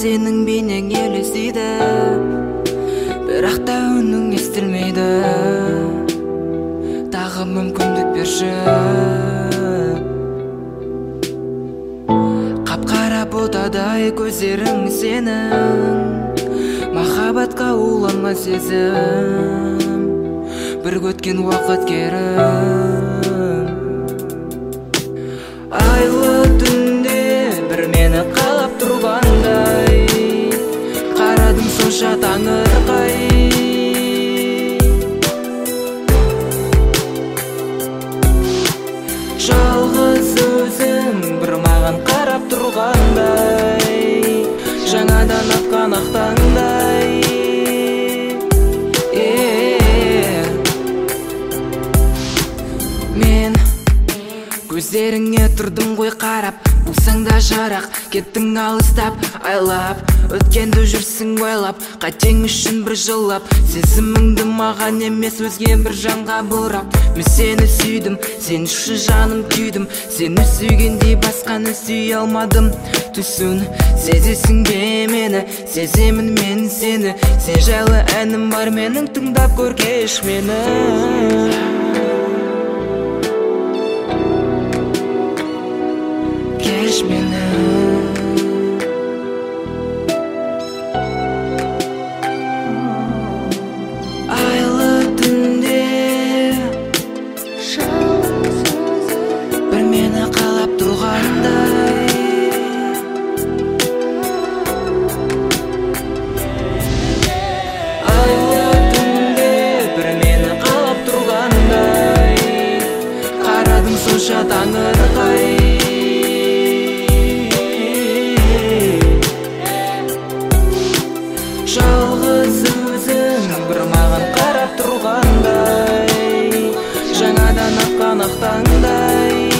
сенің бейнең елестейді, бірақ та үнің естілмейді. Тағы мүмкіндік берші. Қап-қара ботадай көздерің сенің, махаббатқа уланған сезім, бір өткен уақыт керім. Айлы түнде бір мені қалап тұрғандай, қарадым сонша таңырқай. Жалғыз өзің бір маған қарап тұрғандай, жаңадан атқан ақ таңдай. Мен көздеріңе тұрдым ғой қарап, болсаң да жарақ, кеттің алыстап, айлап, өткенді жүрсің ойлап, қатең үшін бір жылап, сезіміңді маған емес өзге бір жанға бұрап. Мен сені сүйдім, сен үшін жаным күйдім, сені сүйгендей басқаны сүйе алмадым. Түсін сезесің бе мені, сеземін мен сені, сен жайлы әнім бар менің, тыңдап көр кеш мені. Кеш мені. Айлы түнде бір мені қалап тұрғандай, айлы түнде бір мені қалап тұрғандай, қарадым сонша таңырқай. Жалғыз өзің бір маған қарап тұрғандай, жаңадан атқан ақ таңдай.